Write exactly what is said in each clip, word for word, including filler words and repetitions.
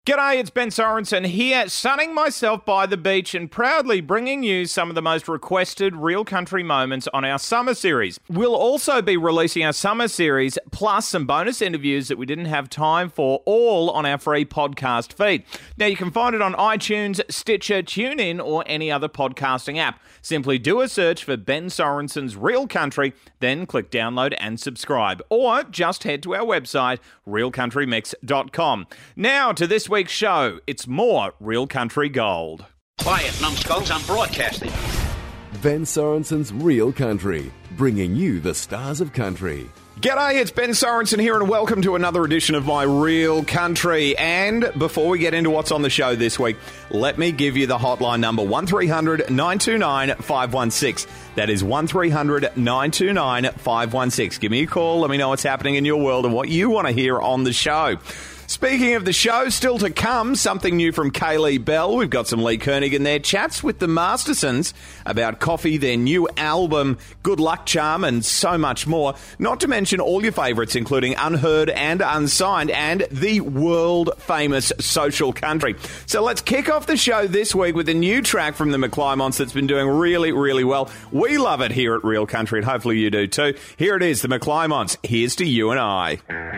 G'day, it's Ben Sorensen here, sunning myself by the beach and proudly bringing you some of the most requested Real Country moments on our summer series. We'll also be releasing our summer series, plus some bonus interviews that we didn't have time for, all on our free podcast feed. Now, you can find it on iTunes, Stitcher, TuneIn, or any other podcasting app. Simply do a search for Ben Sorensen's Real Country, then click download and subscribe, or just head to our website, real country mix dot com. Now, to this week's show, it's more Real Country Gold. Quiet, numbskulls, I'm broadcasting. Ben Sorensen's Real Country, bringing you the stars of country. G'day, it's Ben Sorensen here, and welcome to another edition of my Real Country. And before we get into what's on the show this week, let me give you the hotline number, one three hundred nine two nine five one six. That is one three hundred nine two nine five one six. Give me a call, let me know what's happening in your world and what you want to hear on the show. Speaking of the show, still to come, something new from Kaylee Bell. We've got some Lee Koenig in there. Chats with the Mastersons about coffee, their new album, Good Luck Charm, and so much more. Not to mention all your favourites, including Unheard and Unsigned, and the world-famous Social Country. So let's kick off the show this week with a new track from the McClymonts that's been doing really, really well. We love it here at Real Country, and hopefully you do too. Here it is, the McClymonts. Here's to you and I.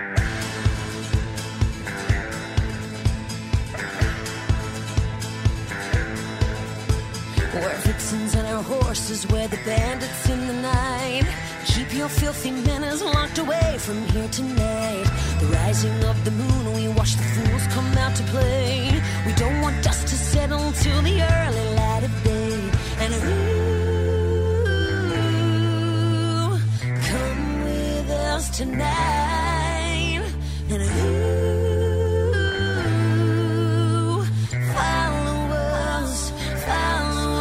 We're vixens and our horses, we're the bandits in the night. Keep your filthy manners locked away from here tonight. The rising of the moon, we watch the fools come out to play. We don't want dust to settle till the early light of day. And ooh, come with us tonight. And ooh, follow us, follow us.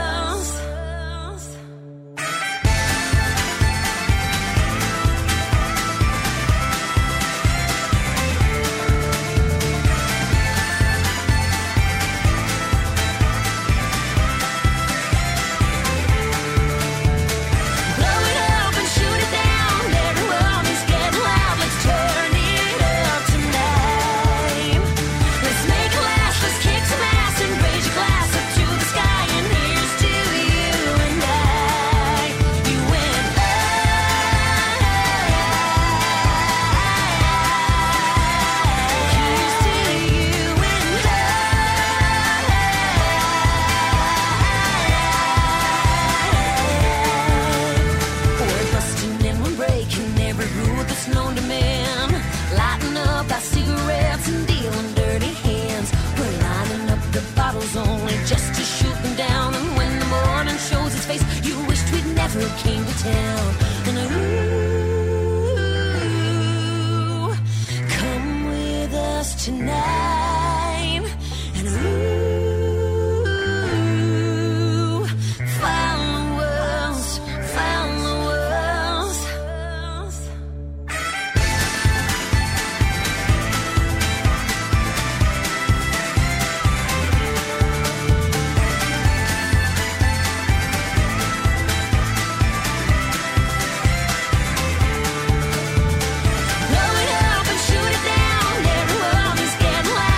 Came to town, and ooh, come with us tonight, and ooh, follow us, follow us. Blow it up and shoot it down. Every world is getting loud.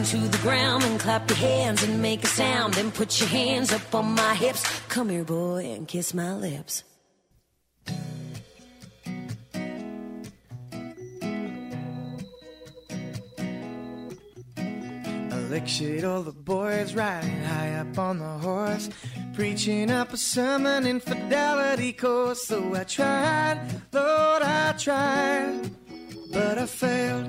to the ground and clap your hands and make a sound. Then put your hands up on my hips. Come here, boy, and kiss my lips. I lectured all the boys riding high up on the horse, preaching up a sermon infidelity course. So I tried, Lord, I tried, but I failed.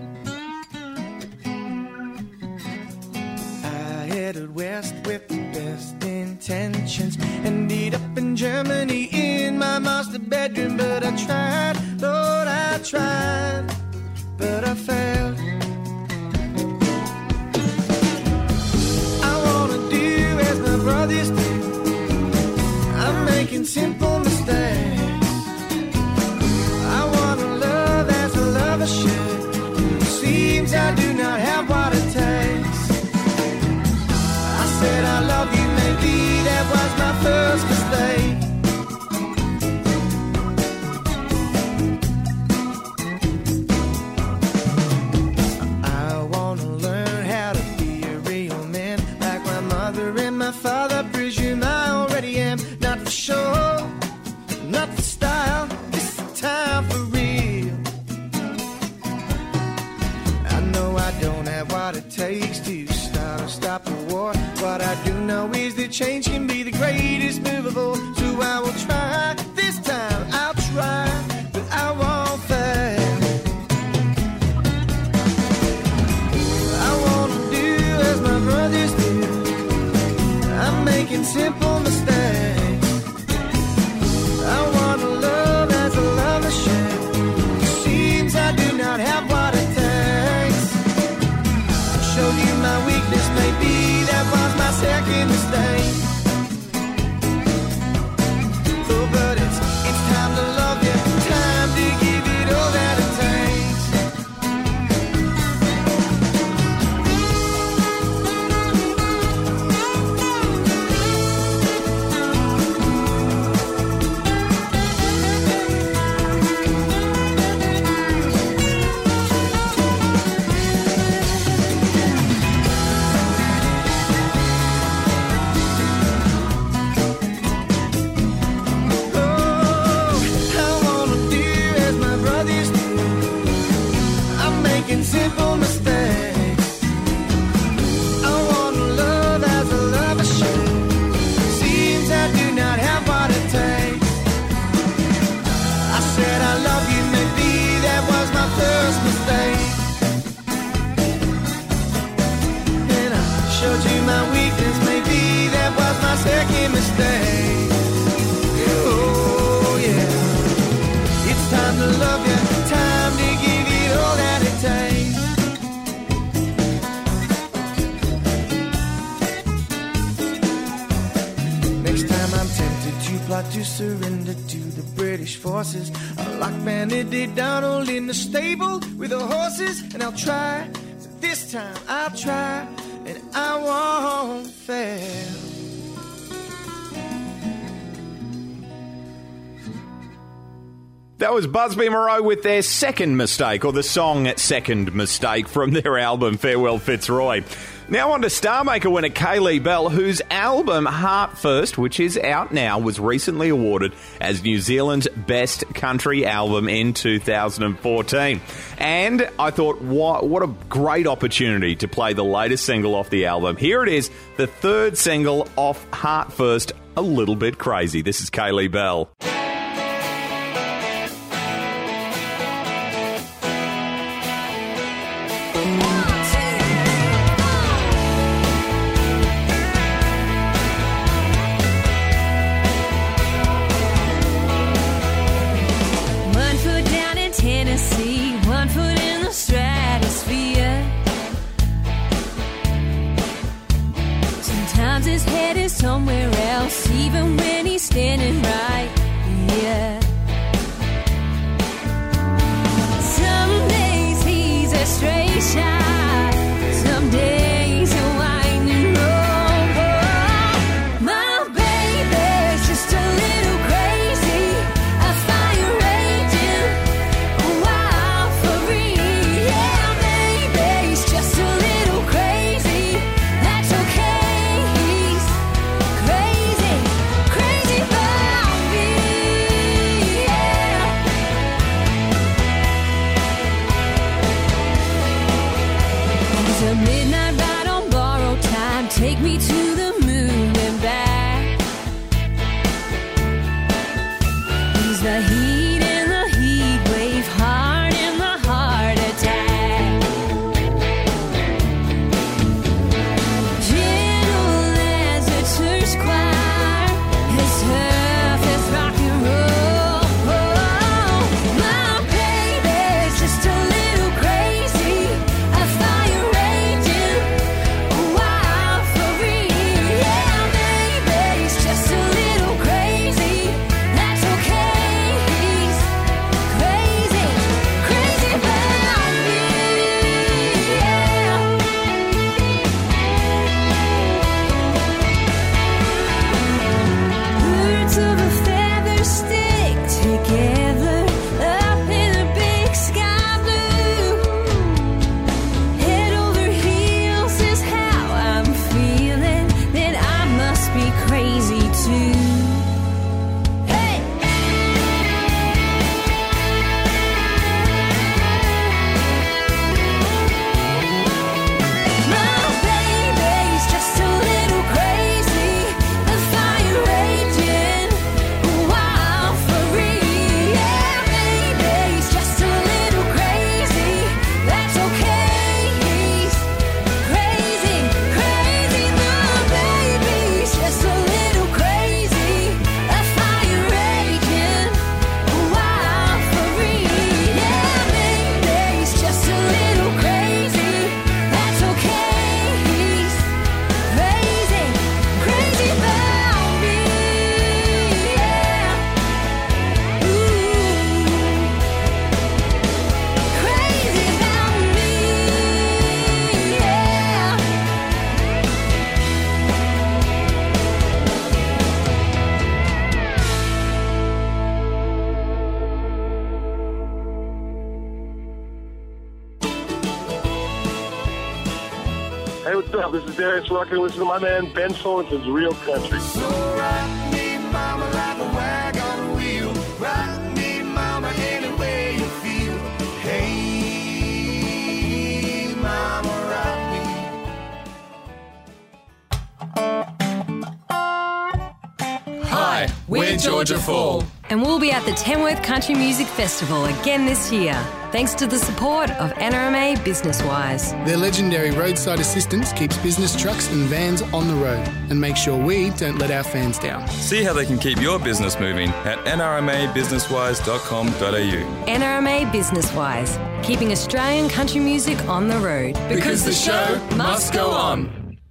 I headed west with the best intentions, ended up in Germany in my master bedroom. But I tried, Lord, I tried, but I failed. My brothers do. I'm making simple mistakes. I want to love as a lover should. Seems I do not have what it takes. I said I love you, maybe that was my first mistake. My father, presume I already am. Not for show, not for style. This is time for real. I know I don't have what it takes to start or stop a war. What I do know is that change can be the greatest move of all. So I will try, this time I'll try, but I won't fail. I want to do as my brothers do. I'm making simple mistakes. I want to love as a lover should. Seems I do not have what it takes. I showed you my weakness, maybe that was my second mistake. Oh, but it's, it's time to love you, time to give it all that it takes. Simple mistakes. I want to love as a lover should. Seems I do not have what it takes. I said I love you, maybe that was my first mistake. And I showed you my weakness, maybe that was my second mistake. Oh yeah, it's time to love you, time to give it all that it takes. Plot to surrender to the British forces. I'll lock Bandit Donald in the stable with the horses, and I'll try. So this time I'll try, and I won't fail. That was Busby Moreau with their second mistake, or the song Second Mistake, from their album Farewell Fitzroy. Now on to Starmaker winner Kaylee Bell, whose album Heart First, which is out now, was recently awarded as New Zealand's Best Country Album in two thousand fourteen. And I thought, what, what a great opportunity to play the latest single off the album. Here it is, the third single off Heart First, A Little Bit Crazy. This is Kaylee Bell. Somewhere else, even when he's standing right midnight ride on borrowed time. Take me to the moon and back. He's the heat in the heat wave, heart in the heart attack. Gentle as a church choir, as tough as rock and roll. My baby's just a little crazy, a fire raging, a wildfire. Yeah, baby's just a little crazy. That's okay. He's crazy, crazy about me. Yeah. Birds of a feather stick together up in a big sky blue. Head over heels is how I'm feeling. Then I must be crazy too. Hey! My baby's just a little crazy, a fire raging, a wildfire. Yeah, baby's just a little crazy. That's okay. He's crazy, crazy. My baby's just a little crazy, a fire raging, a wildfire. Yeah, baby's just a little crazy. That's okay. He's crazy, crazy about me. Yeah. Ooh. Crazy about me. Yeah. Hey, what's up? This is Darius Rucker. Listen to my man Ben Sorensen's Real Country. So rock me, mama, like a wagon wheel. Rock me, mama, any way you feel. Hey, mama, rock me. Hi, we're Georgia Fall. And we'll be at the Tamworth Country Music Festival again this year, thanks to the support of N R M A Business Wise. Their legendary roadside assistance keeps business trucks and vans on the road and makes sure we don't let our fans down. See how they can keep your business moving at n r m a business wise dot com dot a u. N R M A Business Wise, keeping Australian country music on the road. Because the show must go on.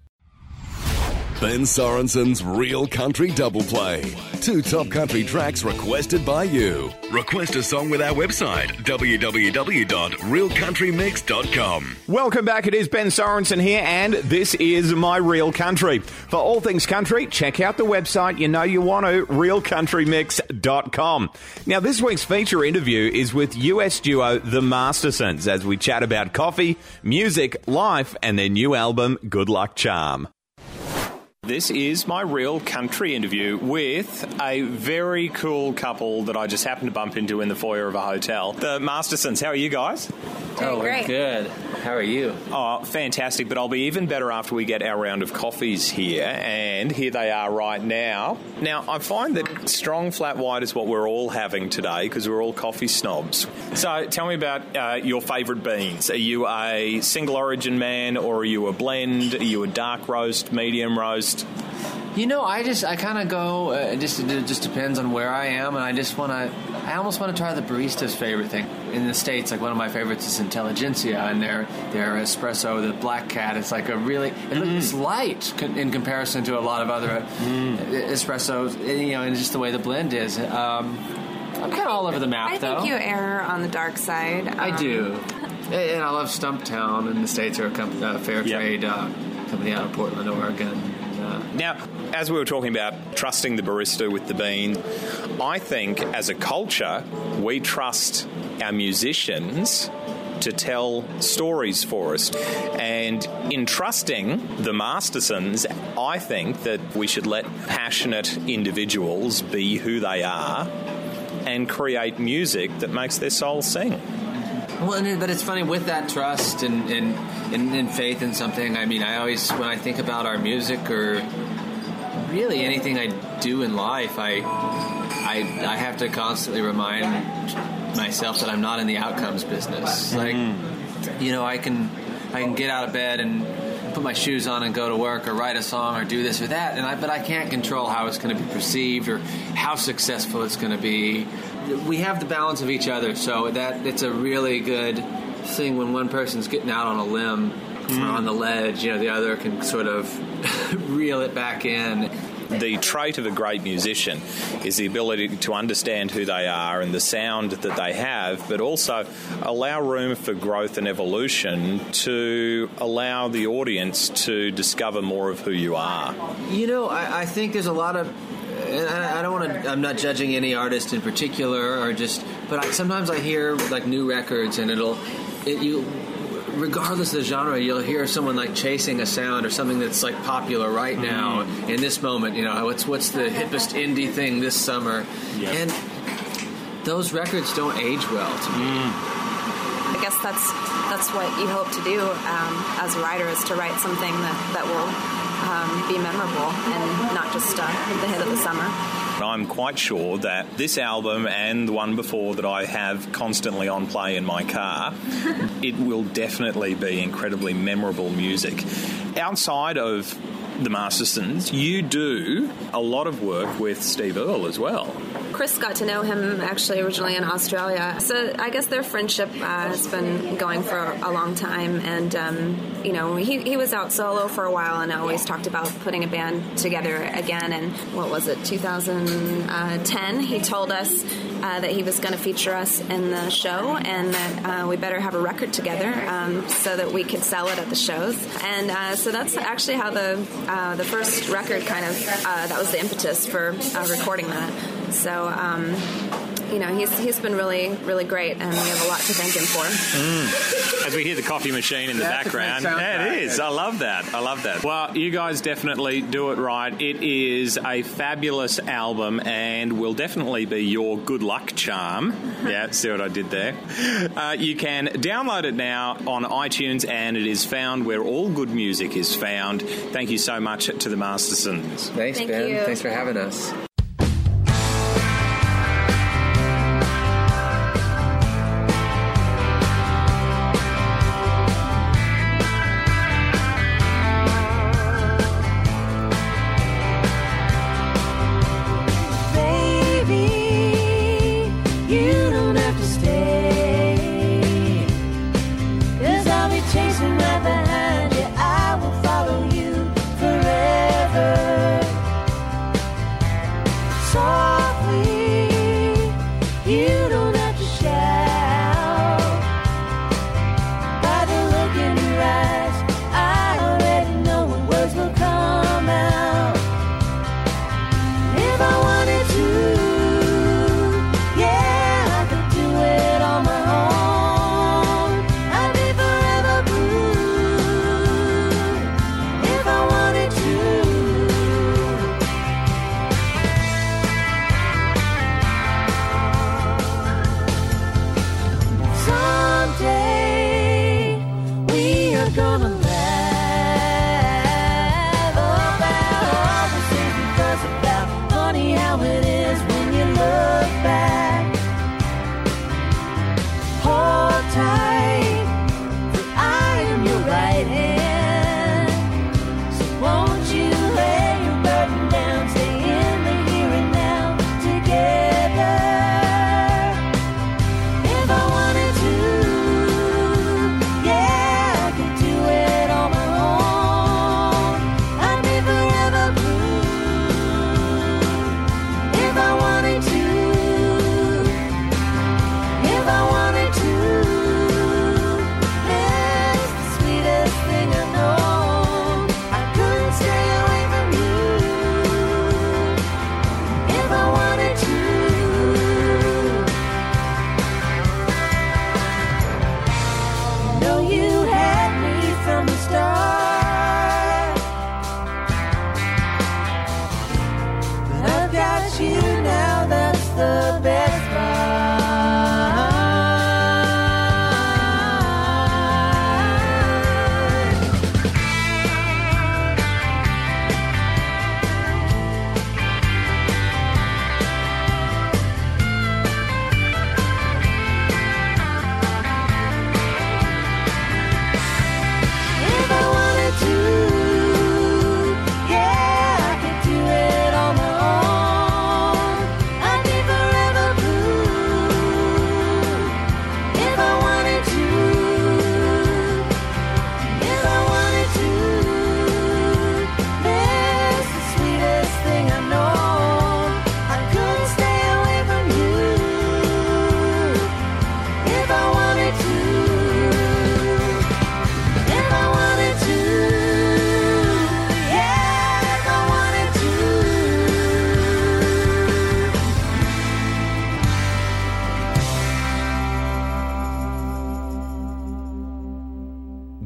Ben Sorensen's Real Country Double Play. Two top country tracks requested by you. Request a song with our website, w w w dot real country mix dot com. Welcome back. It is Ben Sorensen here, and this is My Real Country. For all things country, check out the website. You know you want to, real country mix dot com. Now, this week's feature interview is with U S duo The Mastersons as we chat about coffee, music, life, and their new album, Good Luck Charm. This is my Real Country interview with a very cool couple that I just happened to bump into in the foyer of a hotel. The Mastersons. How are you guys? Oh, we're good. How are you? Oh, fantastic. But I'll be even better after we get our round of coffees here. And here they are right now. Now, I find that strong flat white is what we're all having today because we're all coffee snobs. So tell me about uh, your favourite beans. Are you a single origin man, or are you a blend? Are you a dark roast, medium roast? You know, I just, I kind of go, uh, it, just, it just depends on where I am, and I just want to, I almost want to try the barista's favorite thing. In the States, like one of my favorites is Intelligentsia, and their their espresso, the Black Cat, it's like a really, it looks it's light in comparison to a lot of other mm. espressos, you know, and just the way the blend is. Um, I'm kind of all over the map, I though. think you err on the dark side. Um, I do. And I love Stumptown in the States, or a comp- uh, fair yep. trade uh, company out of Portland, Oregon. Now, as we were talking about trusting the barista with the bean, I think as a culture, we trust our musicians to tell stories for us. And in trusting the Mastersons, I think that we should let passionate individuals be who they are and create music that makes their soul sing. Well, and, but it's funny with that trust and, and, and, and faith in something. I mean, I always, when I think about our music or really anything I do in life, I, I, I have to constantly remind myself that I'm not in the outcomes business. Like, mm. you know, I can, I can get out of bed and put my shoes on and go to work or write a song or do this or that, and I, but I can't control how it's going to be perceived or how successful it's going to be. We have the balance of each other, so that it's a really good thing when one person's getting out on a limb mm. or on the ledge, you know, the other can sort of reel it back in. The trait of a great musician is the ability to understand who they are and the sound that they have, but also allow room for growth and evolution to allow the audience to discover more of who you are. You know, I, I think there's a lot of, and I, I don't want to, I'm not judging any artist in particular, or just, but I, sometimes I hear like new records and it'll, it, you, regardless of the genre, you'll hear someone like chasing a sound or something that's like popular right now mm. in this moment. You know, what's what's the hippest indie thing this summer? Yep. And those records don't age well to me. Mm. I guess that's that's what you hope to do um, as a writer, is to write something that that will um, be memorable and not just uh, the hit of the summer. I'm quite sure that this album and the one before that I have constantly on play in my car, it will definitely be incredibly memorable music. Outside of the Mastersons, you do a lot of work with Steve Earle as well. Chris got to know him actually originally in Australia. So I guess their friendship uh, has been going for a long time. And, um, you know, he, he was out solo for a while and always talked about putting a band together again. And what was it, two thousand ten? He told us uh, that he was going to feature us in the show and that uh, we better have a record together um, so that we could sell it at the shows. And uh, so that's actually how the uh, the first record kind of, uh, that was the impetus for uh, recording that. So, um, you know, he's he's been really, really great, and we have a lot to thank him for. Mm. As we hear the coffee machine in the That's background. Yeah, it is. I love that. I love that. Well, you guys definitely do it right. It is a fabulous album and will definitely be your good luck charm. Yeah, see what I did there? Uh, you can download it now on iTunes, and it is found where all good music is found. Thank you so much to the Mastersons. Thanks, Thank Ben. you. Thanks for having us.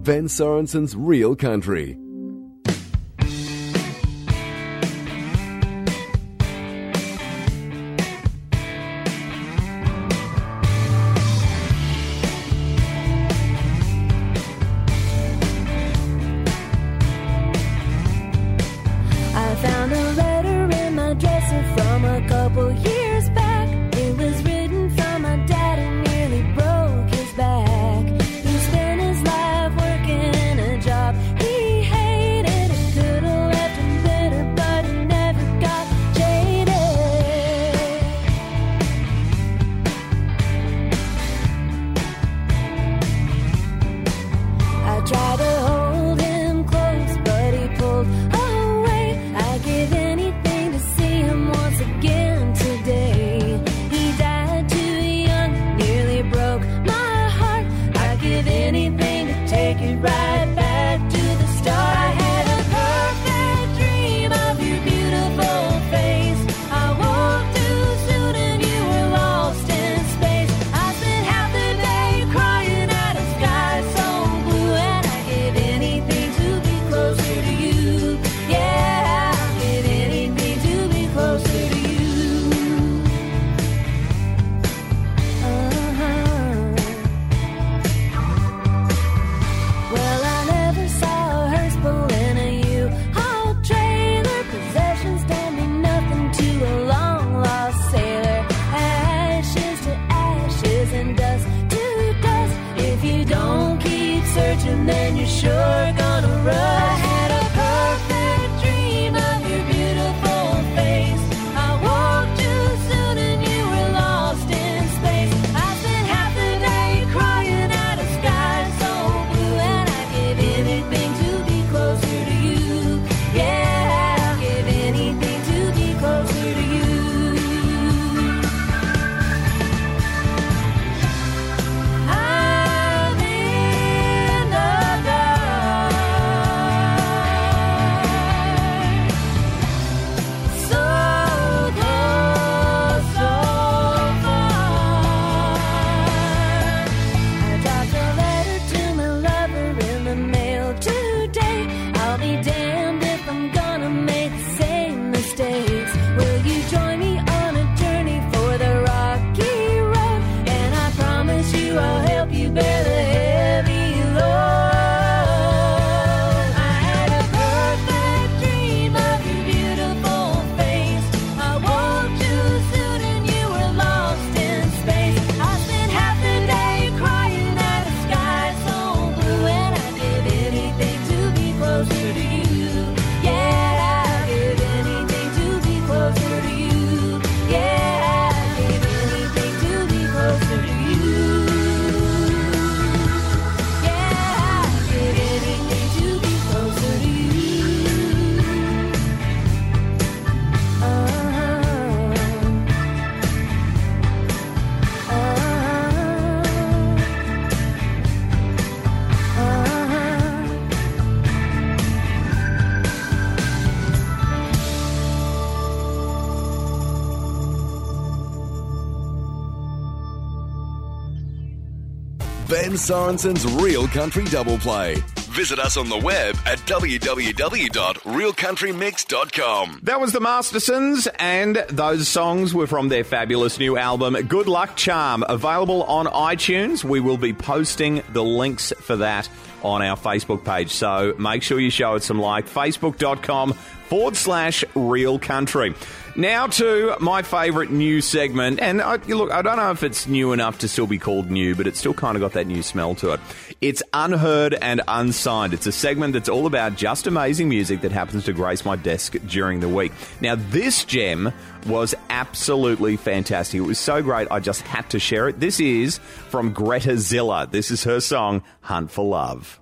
Ben Sorensen's Real Country. I found a letter in my dresser from a couple years back. It was written from my dad who nearly broke his back. He spent his life working a job he hated. It could have left him bitter, but he never got jaded. I tried to hold him close, but he pulled away. I'd give anything to see him once again today. He died too young, nearly broke my heart. I'd give anything to take it right back to the start. I had a perfect dream of your beautiful face. I woke too soon and you were lost in space. I spent half the day crying at a sky so blue, and I'd give anything to be closer to you. Yeah, I'd give anything to be closer to you. Uh-huh. Well, I never saw a hearse pulling a U-Haul trailer. Possessions don't mean nothing to a long-lost sailor. Ashes to ashes and dust to dust. If you don't keep searching, then you're sure gonna rust. I had a perfect dream of your beautiful face. I woke too soon and you were lost in space. I spent half the day crying at a sky so blue, and I'd give anything to be closer to you. Yeah, I'd give anything to be closer to you. I'm in the dark, so close, so far. I dropped a letter to my lover in the mail today. I'll be damned if I'm gonna make the same mistakes. Will you join me on a journey for the rocky road? And I promise you I'll help you bear the heavy load. I had a perfect dream of your beautiful face. I woke too soon and you were lost in space. I spent half the day crying at a sky so blue, and I'd give anything to be closer to you. Yeah, I'd give anything to be closer to you. Yeah, I'd give anything to be closer to you. Yeah, I'd give anything to be closer to you. Uh-huh. Ben Sorensen's Real Country Double Play. Visit us on the web at w w w dot real country mix dot com. That was the Mastersons, and those songs were from their fabulous new album, Good Luck Charm, available on iTunes. We will be posting the links for that on our Facebook page, so make sure you show it some like. Facebook.com forward slash Real Country. Now to my favourite new segment, and I, look, I don't know if it's new enough to still be called new, but it's still kind of got that new smell to it. It's Unheard and Unsigned. It's a segment that's all about just amazing music that happens to grace my desk during the week. Now, this gem was absolutely fantastic. It was so great, I just had to share it. This is from Greta Zilla. This is her song, Hunt for Love.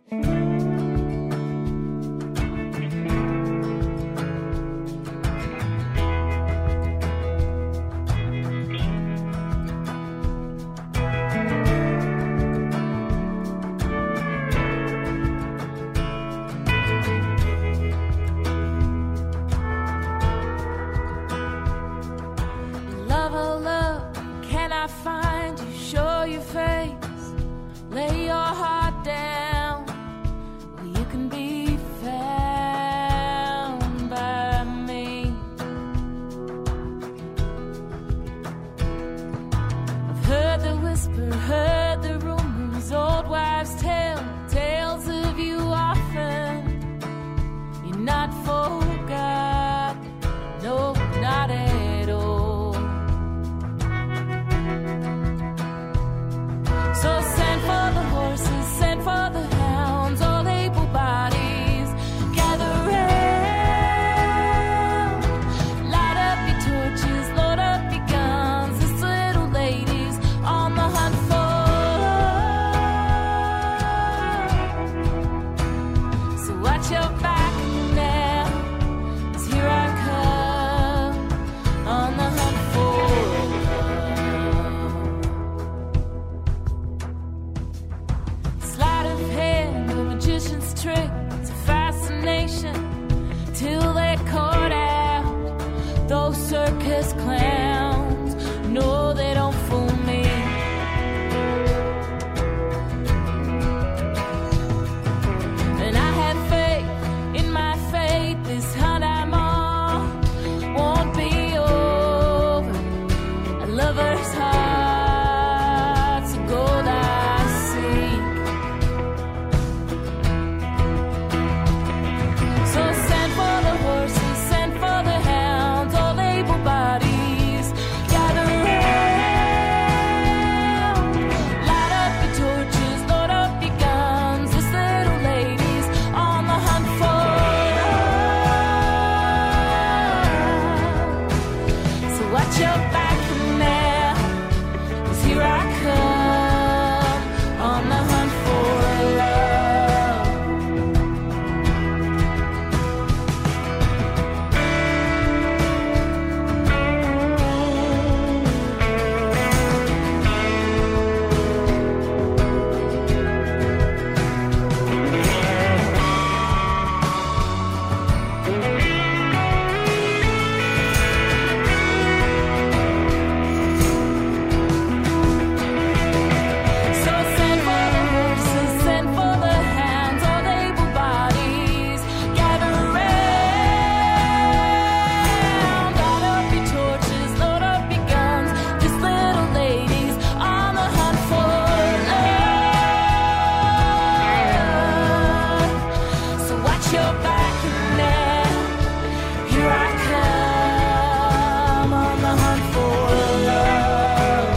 Love, oh love, can I find you? Show your face, lay your heart down. back now, 'cause here I come on the hunt for love. Sleight of hand, a magician's trick, it's a fascination till they're caught out. Those circus clowns, no, they don't fool me. And I have faith in my fate, this hunt I'm on won't be over. A lover's heart's a gold I seek. So send for the horses, send for the hounds, all able bodies, gather round. Light up your torches, load up your guns, this little lady's on the hunt for love. So watch your back now, 'cause here I come on the hunt for love. So send for the horses, send for the hounds, all able bodies, gather round. Light up your torches, load up your guns, this little lady's on the hunt for love. So watch your back now, here I come on the hunt for love.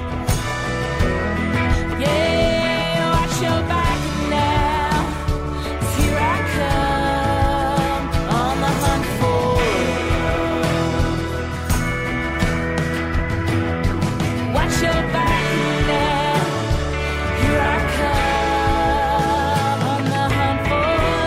Yeah, watch your back now, 'cause here I come on the hunt for love. Watch your back now, here I come on the hunt for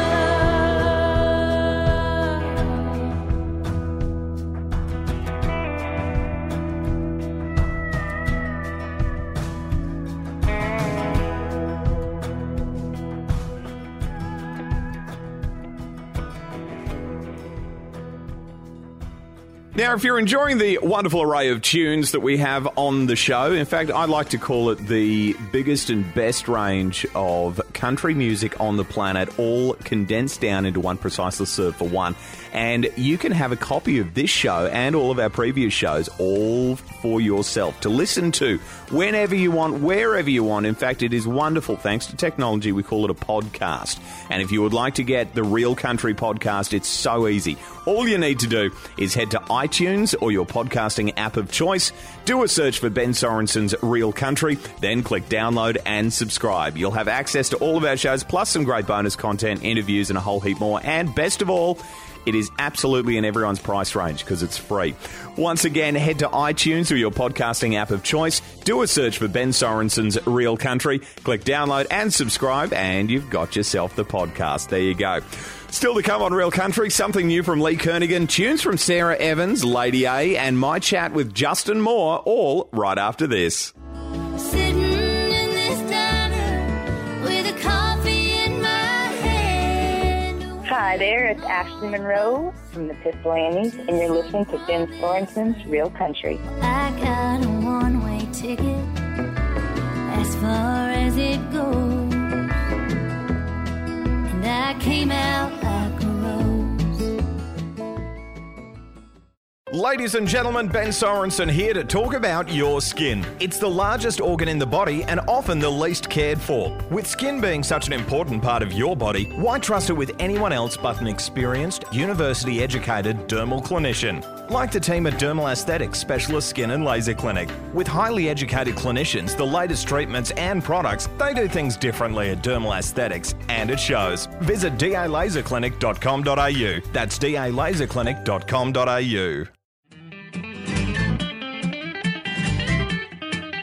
Now, if you're enjoying the wonderful array of tunes that we have on the show, in fact, I like to call it the biggest and best range of country music on the planet, all condensed down into one precisely served for one. And you can have a copy of this show and all of our previous shows all for yourself to listen to whenever you want, wherever you want. In fact, it is wonderful. Thanks to technology, we call it a podcast. And if you would like to get the Real Country podcast, it's so easy. All you need to do is head to iTunes or your podcasting app of choice, do a search for Ben Sorensen's Real Country, then click download and subscribe. You'll have access to all of our shows, plus some great bonus content, interviews, and a whole heap more. And best of all, it is absolutely in everyone's price range because it's free. Once again, head to iTunes or your podcasting app of choice, do a search for Ben Sorensen's Real Country, click download and subscribe, and you've got yourself the podcast. There you go. Still to come on Real Country, something new from Lee Kernaghan, tunes from Sarah Evans, Lady A, and my chat with Justin Moore, all right after this. Sitting in this diner with a coffee in my hand. Hi there, it's Ashley Monroe from the Pistol Annies, and you're listening to Ben Sorensen's Real Country. I got a one-way ticket as far as it goes, and I came out like a rose. Ladies and gentlemen, Ben Sorensen here to talk about your skin. It's the largest organ in the body and often the least cared for. With skin being such an important part of your body, why trust it with anyone else but an experienced, university-educated dermal clinician? Like the team at Dermal Aesthetics Specialist Skin and Laser Clinic. With highly educated clinicians, the latest treatments and products, they do things differently at Dermal Aesthetics, and it shows. Visit d a laser clinic dot com dot a u. That's d a laser clinic dot com dot a u.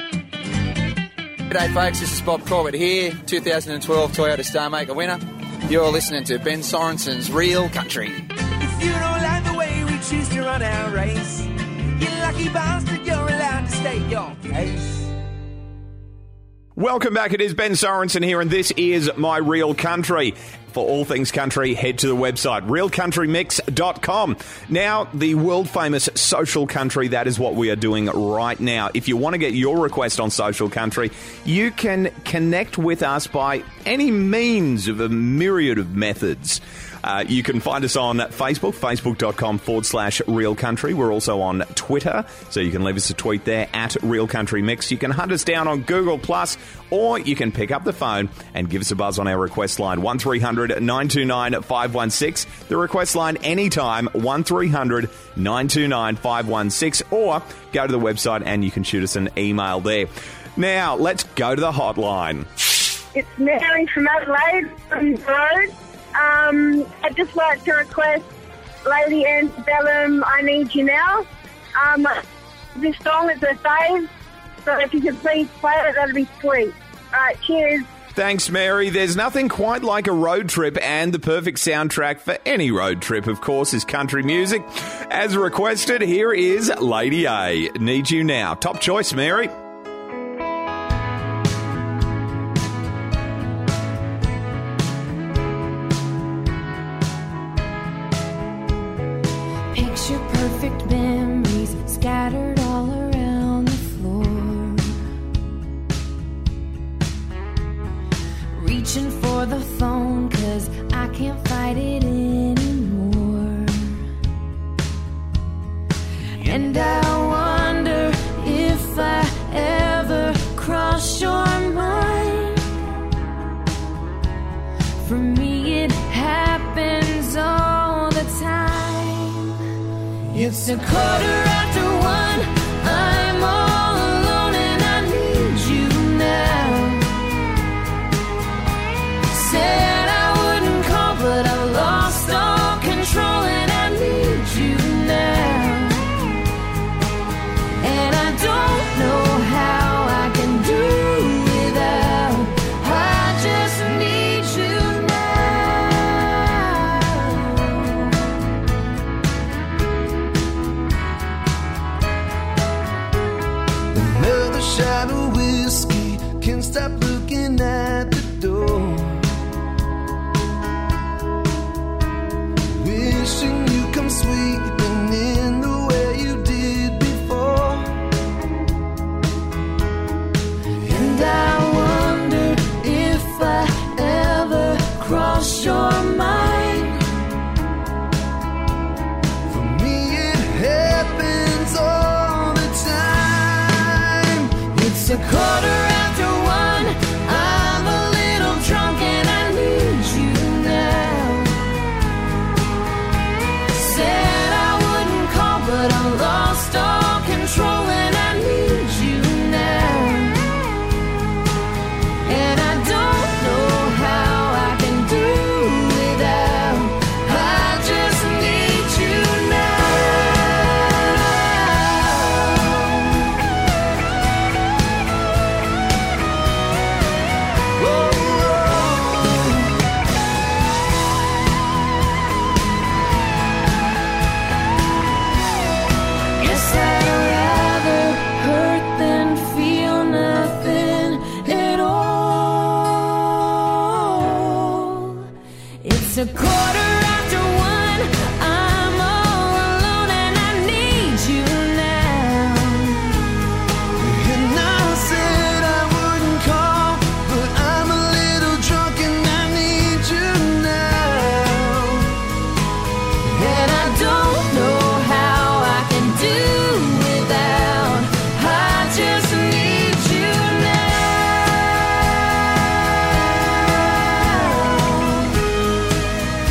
G'day folks, this is Bob Corbett here, two thousand twelve Toyota Star Maker winner. You're listening to Ben Sorensen's Real Country. If you don't like the way we choose to run our race, you lucky bastard, you're allowed to state your case. Welcome back. It is Ben Sorensen here, and this is My Real Country. For all things country, head to the website, real country mix dot com. Now, the world-famous Social Country, that is what we are doing right now. If you want to get your request on Social Country, you can connect with us by any means of a myriad of methods. Uh, you can find us on Facebook, facebook.com forward slash Real Country. We're also on Twitter, so you can leave us a tweet there at Real Country Mix. You can hunt us down on Google Plus, or you can pick up the phone and give us a buzz on our request line, one three hundred nine two nine five one six. The request line anytime, one three hundred nine two nine five one six, or go to the website and you can shoot us an email there. Now, let's go to the hotline. It's Mary from Adelaide, from the road. Um, I'd just like to request Lady Antebellum, I Need You Now. Um, this song is a fave, so if you could please play it, that'd be sweet. All right, cheers. Thanks, Mary. There's nothing quite like a road trip, and the perfect soundtrack for any road trip, of course, is country music. As requested, here is Lady A, Need You Now. Top choice, Mary. Picture perfect memories scattered all around the floor. Reaching for the phone 'cause I can't fight it anymore. And I wonder if I ever cross your mind. For me it happens all the time. It's a quarter after one, I'm all alone and I need you now. Said I wouldn't call, but I lost all control and I need you now. And I don't know how I can do without, I just need you Another shot of whiskey, can't stop looking at the door. Wishing you come sweeping in the way you did before. And I wonder if I ever cross your mind. For me it happens all the time. It's a quarter after one, I'm a little drunk and I need you now. Said I wouldn't call, but I lost all control and I need you now. And I don't know how I can do without, I just need you now. Guess I'd rather hurt than feel nothing at all. It's a quarter after one, I'm all alone and I need you now. And I said I wouldn't call, but I'm a little drunk and I need you now. And I don't know how I can do without, I just need you now.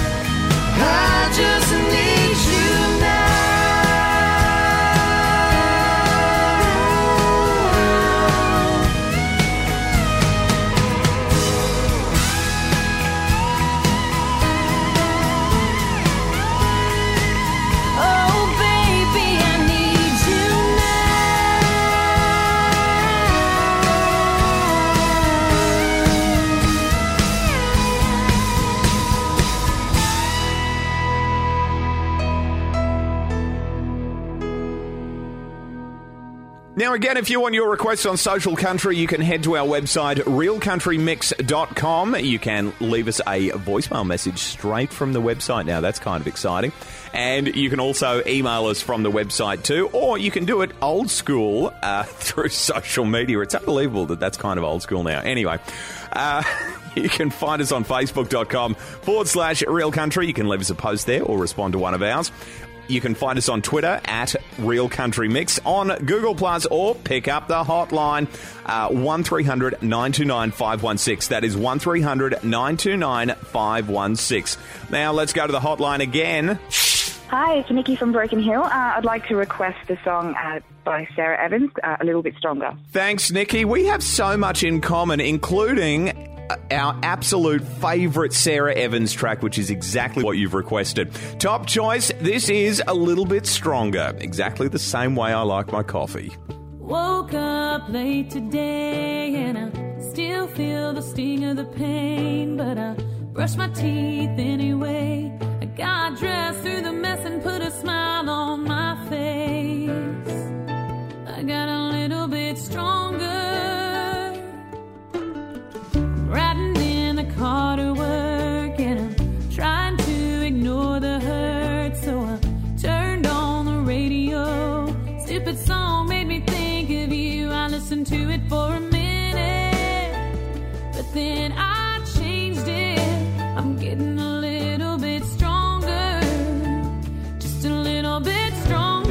Now, again, if you want your requests on Social Country, you can head to our website, real country mix dot com. You can leave us a voicemail message straight from the website now. That's kind of exciting. And you can also email us from the website too, or you can do it old school uh, through social media. It's unbelievable that that's kind of old school now. Anyway, uh, you can find us on facebook.com forward slash Real Country. You can leave us a post there or respond to one of ours. You can find us on Twitter at Real Country Mix, on Google Plus, or pick up the hotline, uh, one three hundred nine two nine five one six. That is one three hundred nine two nine five one six. Now let's go to the hotline again. Hi, it's Nikki from Broken Hill. Uh, I'd like to request the song uh, by Sarah Evans, uh, A Little Bit Stronger. Thanks, Nikki. We have so much in common, including our absolute favourite Sarah Evans track, which is exactly what you've requested. Top choice, this is A Little Bit Stronger. Exactly the same way I like my coffee. Woke up late today and I still feel the sting of the pain, but I brush my teeth anyway. I got dressed through the mess and put a smile on my face. I got a little bit stronger. Riding in the car to work and I'm trying to ignore the hurt, so I turned on the radio. Stupid song made me think of you. I listened to it for a minute, but then I changed it. I'm getting a little bit stronger, just a little bit stronger.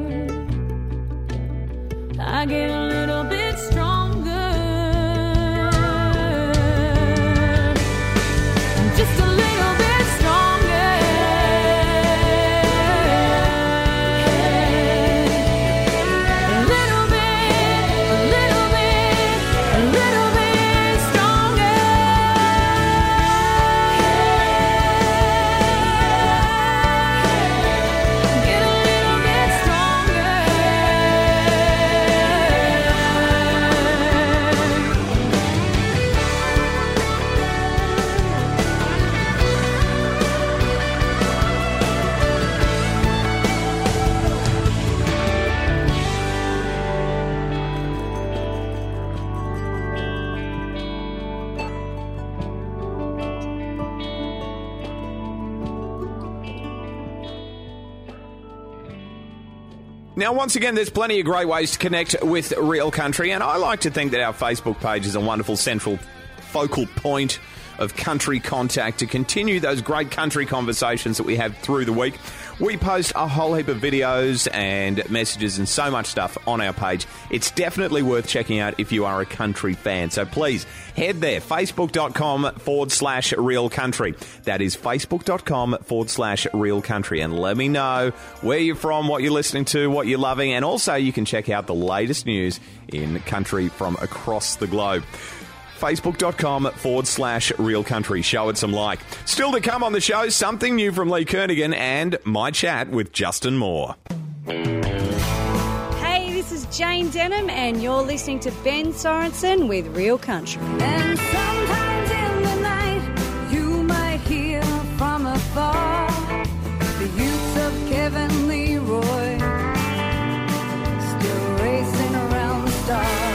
I get a little bit stronger. Now, once again, there's plenty of great ways to connect with Real Country, and I like to think that our Facebook page is a wonderful central focal point of country contact to continue those great country conversations that we have through the week. We post a whole heap of videos and messages and so much stuff on our page. It's definitely worth checking out if you are a country fan. So please head there, facebook.com forward slash real country. That is facebook.com forward slash real country. And let me know where you're from, what you're listening to, what you're loving. And also you can check out the latest news in country from across the globe. Facebook.com forward slash real country. Show it some like. Still to come on the show, something new from Lee Kernaghan and my chat with Justin Moore. Hey, this is Jane Denham, and you're listening to Ben Sorensen with Real Country. And sometimes in the night, you might hear from afar the youth of Kevin Leroy still racing around the stars.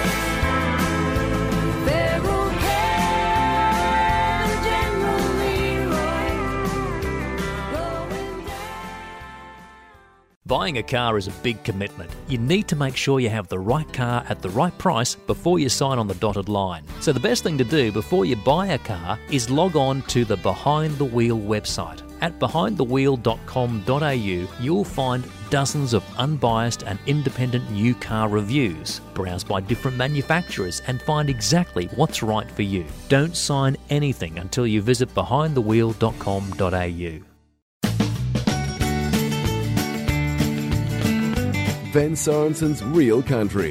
Buying a car is a big commitment. You need to make sure you have the right car at the right price before you sign on the dotted line. So the best thing to do before you buy a car is log on to the Behind the Wheel website. At behind the wheel dot com dot a u, you'll find dozens of unbiased and independent new car reviews. Browse by different manufacturers and find exactly what's right for you. Don't sign anything until you visit behind the wheel dot com dot a u. Ben Sorensen's Real Country.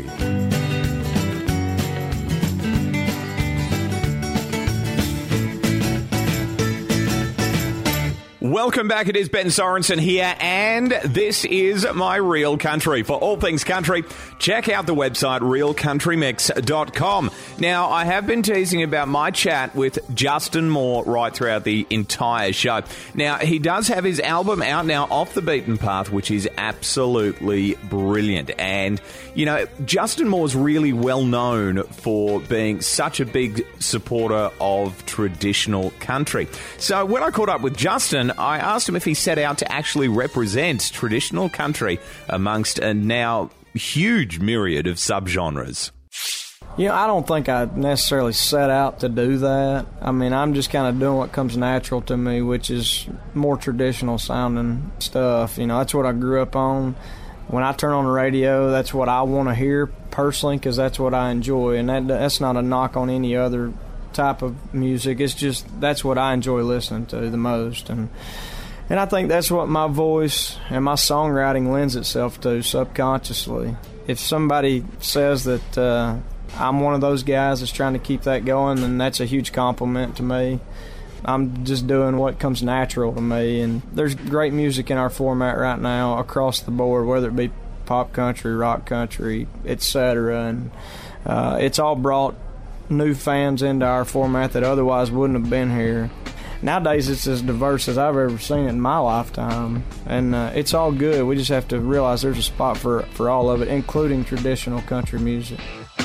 Welcome back. It is Ben Sorensen here, and this is my Real Country. For all things country, check out the website real country mix dot com. Now, I have been teasing about my chat with Justin Moore right throughout the entire show. Now, he does have his album out now, Off the Beaten Path, which is absolutely brilliant. And, you know, Justin Moore's really well known for being such a big supporter of traditional country. So when I caught up with Justin, I asked him if he set out to actually represent traditional country amongst a now huge myriad of subgenres. You know, I don't think I necessarily set out to do that. I mean, I'm just kind of doing what comes natural to me, which is more traditional sounding stuff. You know, that's what I grew up on. When I turn on the radio, that's what I want to hear personally, because that's what I enjoy. And that that's not a knock on any other type of music. It's just that's what I enjoy listening to the most. And and I think that's what my voice and my songwriting lends itself to subconsciously. If somebody says that uh, I'm one of those guys that's trying to keep that going, then that's a huge compliment to me. I'm just doing what comes natural to me. And there's great music in our format right now across the board, whether it be pop country, rock country, et cetera. And uh, it's all brought new fans into our format that otherwise wouldn't have been here. Nowadays, it's as diverse as I've ever seen it in my lifetime, and uh, it's all good. We just have to realize there's a spot for for all of it, including traditional country music.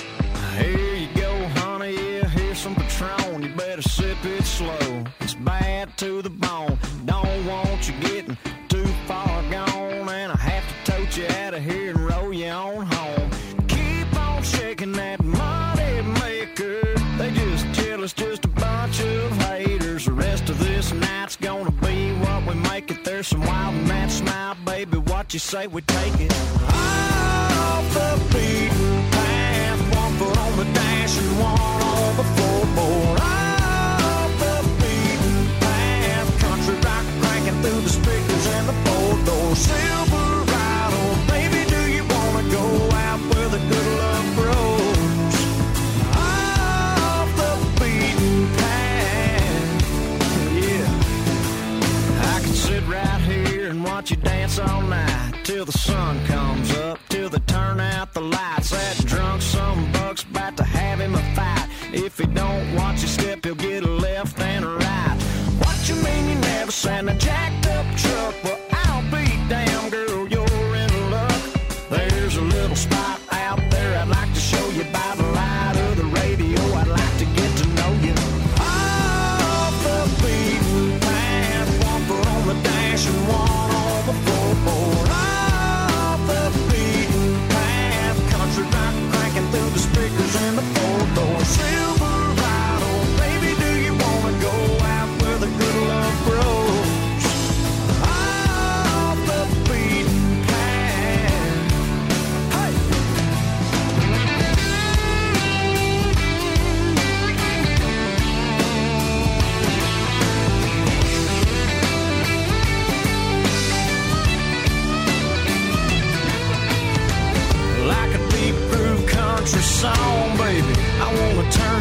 Here you go, honey, yeah, here's some Patron. You better sip it slow. It's bad to the bone. Don't want you getting too far gone, and I have to tote you out of here and roll you on home. Keep on shaking that money maker. They just jealous, just a bunch of haters. The rest of this night's gonna be what we make it. There's some wild man smile, baby. What you say we take it off the beaten path. One foot on the dash and one on the floorboard. Off the beaten path. Country rock cranking through the speakers and the four door Silverado. Baby, do you wanna go out where the good love grows? Off the beaten path. Yeah, I can sit right here and watch you dance all night till the sun comes up, till they turn out the lights. That drunk some buck's about to have him a fight. If he don't watch his step, he'll get a left and a right. What you mean you never seen a jacked up truck? Well, I'll be damn, girl, you're in luck. There's a little spot out there I'd like to show you by the light of the radio. I'd like to get to know you. Off the beaten path, one foot on the dash and one on the floorboard. Off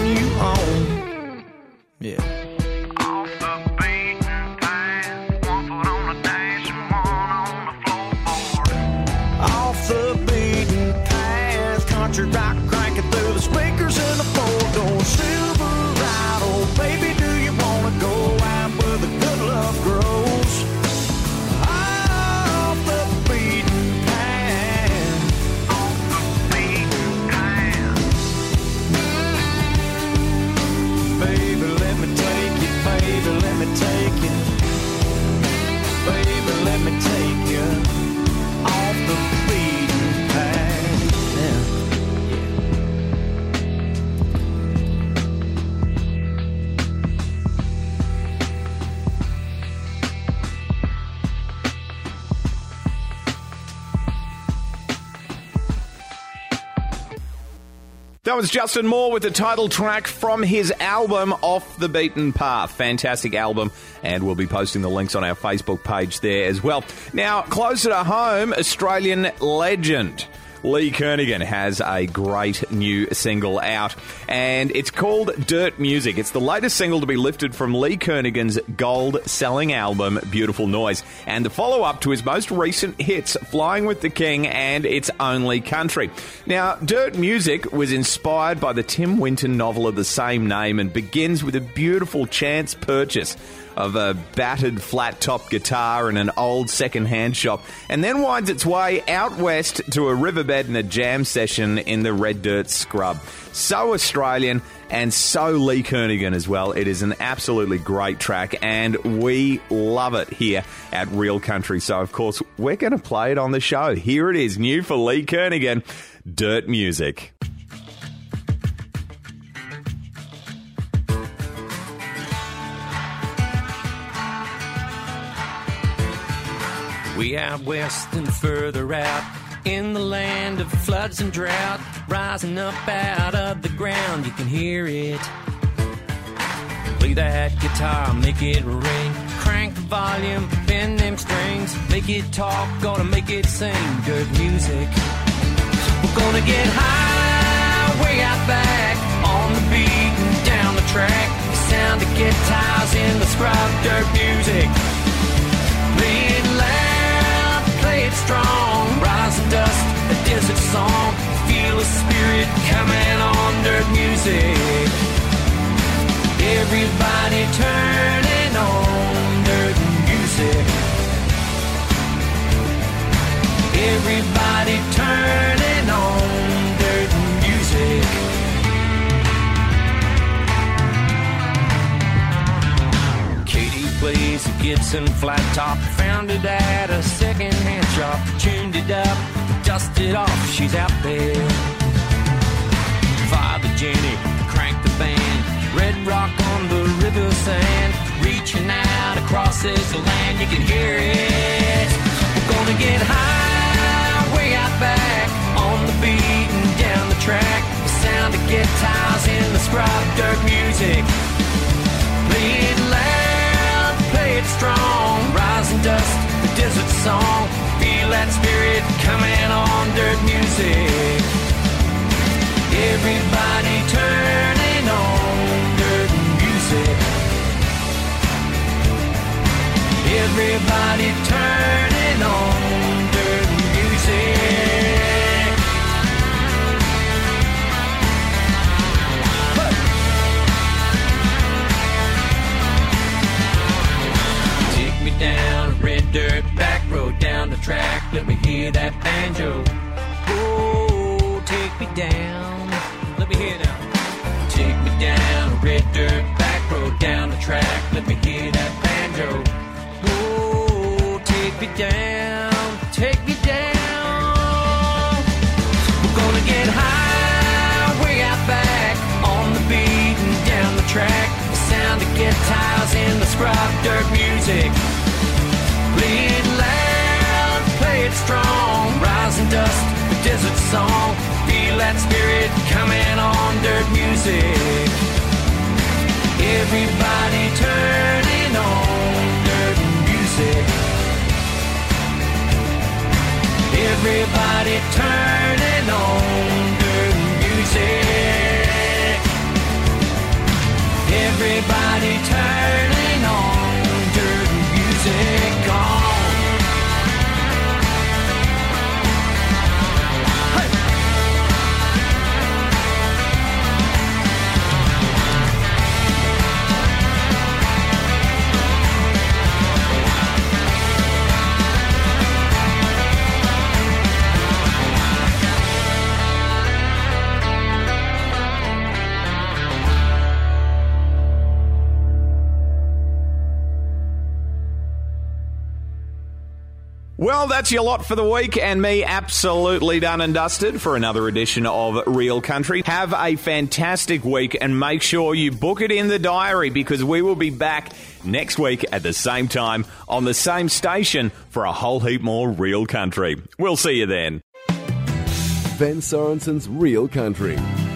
turn you on. Yeah. The beaten path, country rock cranking through the speakers in the four-door Silverado. Baby, do you wanna go out where the good love grows? Off the beaten path, off the beaten path. Baby, let me take you, baby, let me take you. Baby, let me take you off the beaten path. Yeah. That was Justin Moore with the title track from his album Off the Beaten Path. Fantastic album, and we'll be posting the links on our Facebook page there as well. Now, closer to home, Australian legend Lee Kernaghan has a great new single out, and it's called Dirt Music. It's the latest single to be lifted from Lee Kernaghan's gold-selling album, Beautiful Noise, and the follow-up to his most recent hits, Flying with the King and It's Only Country. Now, Dirt Music was inspired by the Tim Winton novel of the same name and begins with a beautiful chance purchase of a battered flat-top guitar in an old second-hand shop, and then winds its way out west to a riverbed and a jam session in the red dirt scrub. So Australian and so Lee Kernaghan as well. It is an absolutely great track, and we love it here at Real Country. So, of course, we're going to play it on the show. Here it is, new for Lee Kernaghan, Dirt Music. We out west and further out, in the land of floods and drought, rising up out of the ground, you can hear it. Play that guitar, make it ring, crank the volume, bend them strings, make it talk, gonna make it sing, dirt music. We're gonna get high, way out back, on the beat and down the track, the sound of guitars in the scrub, dirt music. Play it loud, play it strong, rising dust, a desert song, feel a spirit coming on, dirt music. Everybody turning on, dirt music. Everybody turning on, dirt music. Katie plays a Gibson flat top, found it at a second-hand shop, tuned it up, dusted off, she's out there. Father Jenny cranked the band, red rock on the river sand, reaching out across this land, you can hear it. We're gonna get high, way out back, on the beat and down the track, the sound of guitars in the scrub, dirt music. Play it loud, play it strong, rising dust, the desert song, feel that spirit coming on, dirt music. Everybody turning on, dirt music. Everybody turning on, dirt music. Hey. Take me down a red dirt back road, down the track, let me hear that banjo. Oh, take me down, let me hear now. Take me down a red dirt back road, down the track, let me hear that banjo. Oh, take me down, take me down. We're gonna get high, way out back, on the beat and down the track, the sound of guitars in the scrub, dirt music. Play it loud, play it strong, rising dust, the desert song, feel that spirit coming on, dirt music. Everybody turning on, dirt music. Everybody turning on, dirt music. Everybody turning on dirt music on. Well, that's your lot for the week, and me absolutely done and dusted for another edition of Real Country. Have a fantastic week, and make sure you book it in the diary, because we will be back next week at the same time on the same station for a whole heap more Real Country. We'll see you then. Ben Sorensen's Real Country.